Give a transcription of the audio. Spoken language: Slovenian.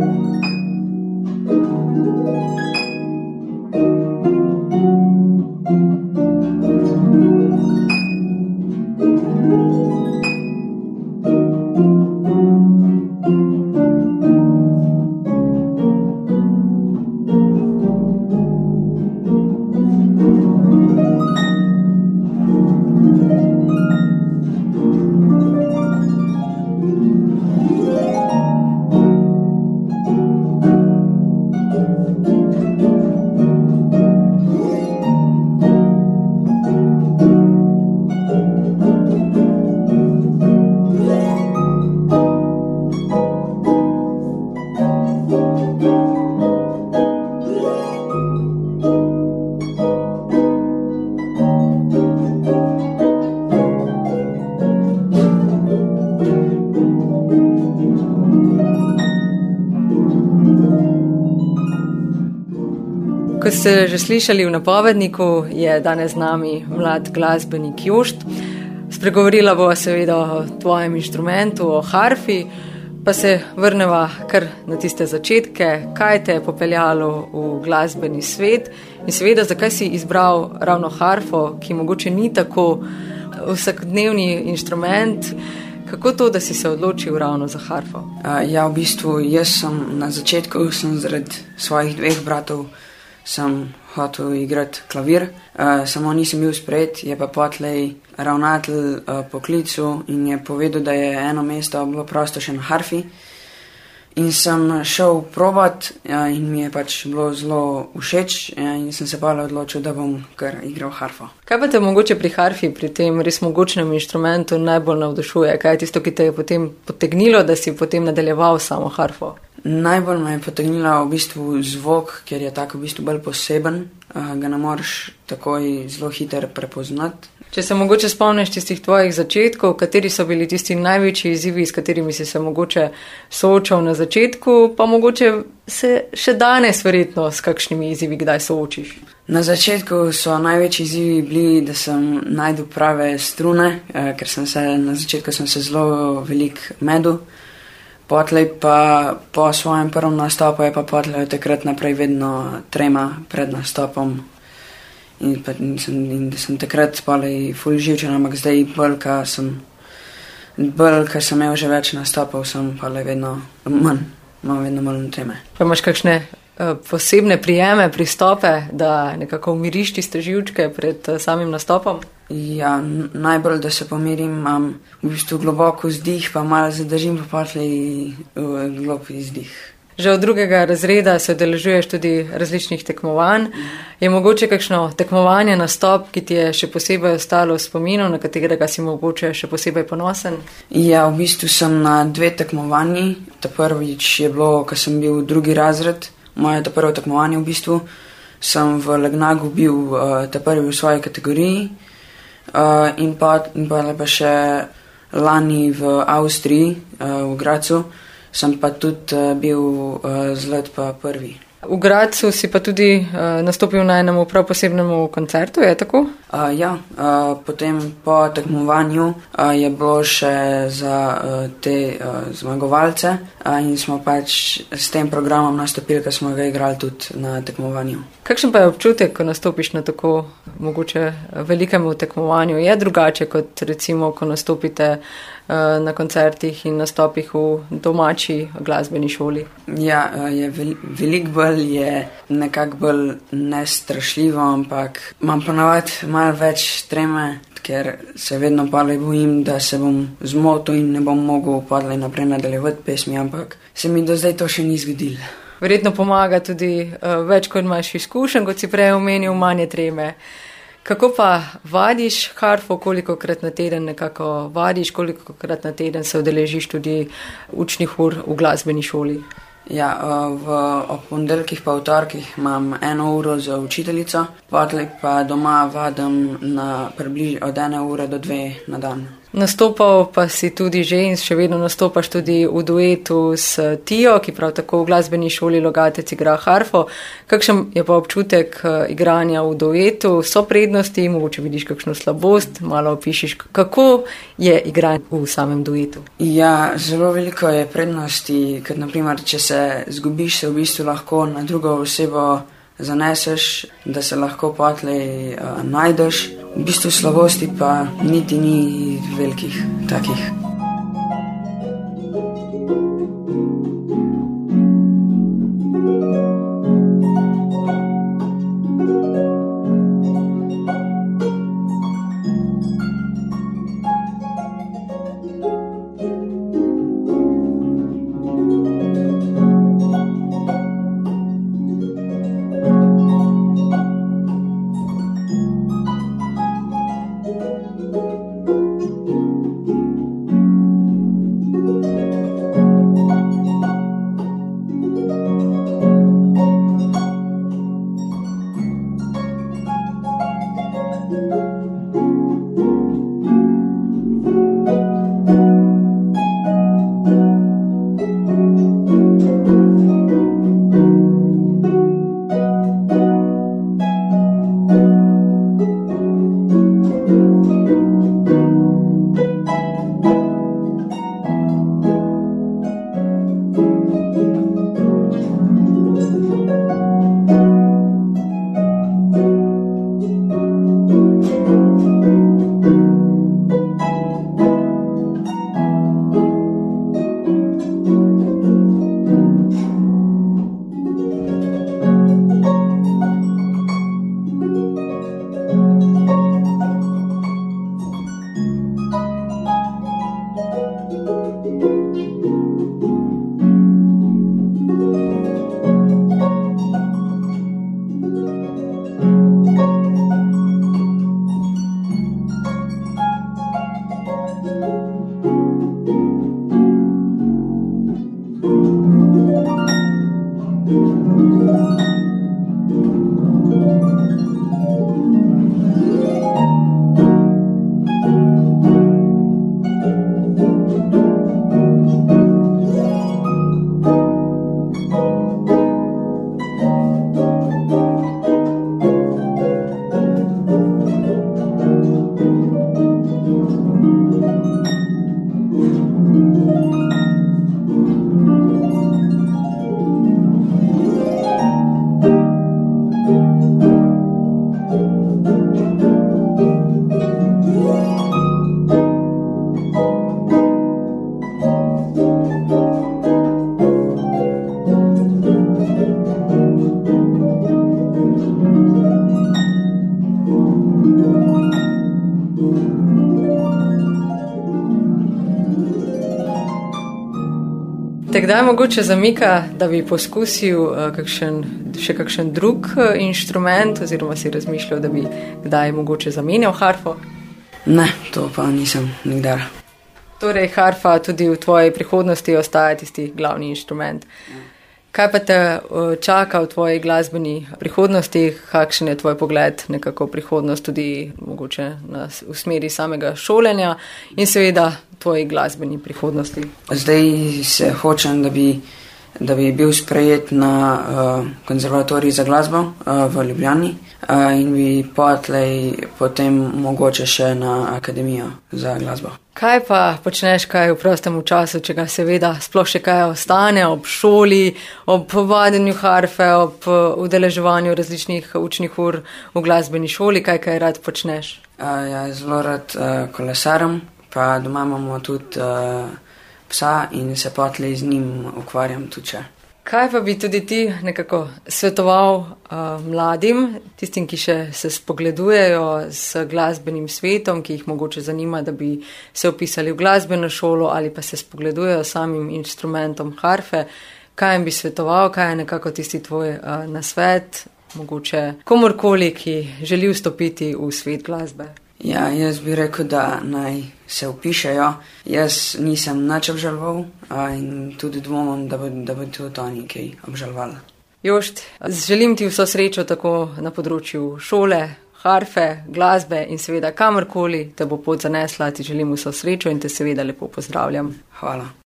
Kot ste že slišali v napovedniku, je danes z nami mlad glasbenik Jošt. Spregovorila bo seveda o tvojem inštrumentu, o harfi, pa se vrneva kar na tiste začetke, kaj te je popeljalo v glasbeni svet in seveda, zakaj si izbral ravno harfo, ki mogoče ni tako vsakodnevni inštrument. Kako to, da si se odločil ravno za harfo? Ja, v bistvu, jaz sem na začetku zaradi svojih dveh bratov sem hotel igrati klavir, samo nisem bil sprejet, je pa potlej ravnatelj poklical in je povedal, da je eno mesto bilo prosto še na harfi. In sem šel provat in mi je pač bilo zelo všeč in sem se pa odločil, da bom kar igral harfo. Kaj pa te mogoče pri harfi, pri tem res mogočnem inštrumentu najbolj navdušuje? Kaj je tisto, ki te je potem potegnilo, da si potem nadaljeval samo harfo? Najbolj me je potegnila v bistvu zvok, ker je tako v bistvu bolj poseben, ga ne moreš takoj zelo hiter prepoznati. Če se mogoče spomniš tistih tvojih začetkov, kateri so bili tisti največji izzivi, s katerimi si se mogoče soočal na začetku, pa mogoče se še danes verjetno s kakšnimi izzivi kdaj soočiš? Na začetku so največji izzivi bili, da sem najdel prave strune, ker na začetku sem se zelo veliko medel. Potlej pa po svojem prvem nastopu je pa potlej takrat naprej vedno trema pred nastopom in da sem takrat polej ful živčen, ampak zdaj bolj, ker sem imel že več nastopov, sem polej vedno manj treme. Pa imaš kakšne posebne prijeme, pristope, da nekako umiriš tiste živčke pred samim nastopom? Ja, najbolj, da se pomirim, imam v bistvu globoko vzdih, pa malo zadržim, pa potlej globok izdih. Že od 2. razreda se udeležuješ tudi različnih tekmovanj. Je mogoče kakšno tekmovanje, nastop, ki ti je še posebej ostalo v spominu, na katerega si mogoče še posebej ponosen? Ja, v bistvu sem na 2 tekmovanji. Ta prvič je bilo, ko sem bil 2. razred, moje ta prvo tekmovanje v bistvu. Sem v Legnagu bil ta prvi v svoji kategoriji. In pa še lani v Avstriji, v Gracu, sem pa tudi bil zlat pa prvi. V Gracu si pa tudi nastopil na enem prav posebnemu koncertu, je tako? Ja, potem po tekmovanju je bilo še za te zmagovalce in smo pač s tem programom nastopili, ker smo ga igrali tudi na tekmovanju. Kakšen pa je občutek, ko nastopiš na tako mogoče velikemu tekmovanju? Je drugače kot recimo, ko nastopite na koncertih in nastopih v domači glasbeni šoli? Ja, je veliko bolj, je nekako bolj nestrašljivo, ampak imam ponavadi malo več treme, ker se vedno palej bojim, da se bom zmotil in ne bom mogel palej naprej nadaljevati pesmi, ampak se mi do zdaj to še ni zgodilo. Verjetno pomaga tudi več, kot imaš izkušenj, kot si prej omenil, manje treme. Kako pa vadiš harfo, kolikokrat na teden nekako vadiš, kolikokrat na teden se udeležiš tudi učnih ur v glasbeni šoli? Ja, ob ponedeljkih pa v torkih imam 1 uro za učiteljico, potlej pa doma vadim od 1 ure do 2 na dan. Nastopal pa si tudi že in še vedno nastopaš tudi v duetu s Tijo, ki prav tako v glasbeni šoli Logatec igra harfo. Kakšen je pa občutek igranja v duetu? So prednosti, mogoče vidiš kakšno slabost, malo opišiš, kako je igranje v samem duetu? Ja, zelo veliko je prednosti, ker naprimer, če se zgubiš, se v bistvu lahko na drugo osebo zaneseš, da se lahko potlej najdeš. V bistvu slabosti pa niti ni velikih takih. Kdaj mogoče zamika, da bi poskusil še kakšen drug inštrument oziroma si razmišljal, da bi kdaj mogoče zamenjal harfo? Ne, to pa nisem nikdar. Torej harfa tudi v tvoji prihodnosti ostaja tisti glavni inštrument. Kaj pa te čaka v tvoji glasbeni prihodnosti? Kakšen je tvoj pogled nekako prihodnost tudi mogoče v smeri samega šolanja in seveda tvoji glasbeni prihodnosti? Zdaj se hočem, da bi bil sprejet na konzervatorij za glasbo v Ljubljani in bi potem mogoče še na akademijo za glasbo. Kaj pa počneš kaj v prostem času, če ga seveda sploh še kaj ostane ob šoli, ob vadenju harfe, ob udeleževanju različnih učnih ur v glasbeni šoli, kaj rad počneš? Ja, zelo rad kolesarim, pa doma imamo tudi psa in se potlej z njim ukvarjam tudi še. Kaj pa bi tudi ti nekako svetoval mladim, tistim, ki še se spogledujejo s glasbenim svetom, ki jih mogoče zanima, da bi se vpisali v glasbeno šolo ali pa se spogledujejo samim instrumentom harfe? Kaj jim bi svetoval, kaj je nekako tisti tvoj nasvet, mogoče komorkoli, ki želi vstopiti v svet glasbe? Ja, jaz bi rekel, da naj se vpišejo. Jaz nisem nič obžaloval in tudi dvomim, da bo tudi oni kaj obžalovali. Jošt, želim ti vso srečo tako na področju šole, harfe, glasbe in seveda kamorkoli te bo pot zanesla, ti želim vso srečo in te seveda lepo pozdravljam. Hvala.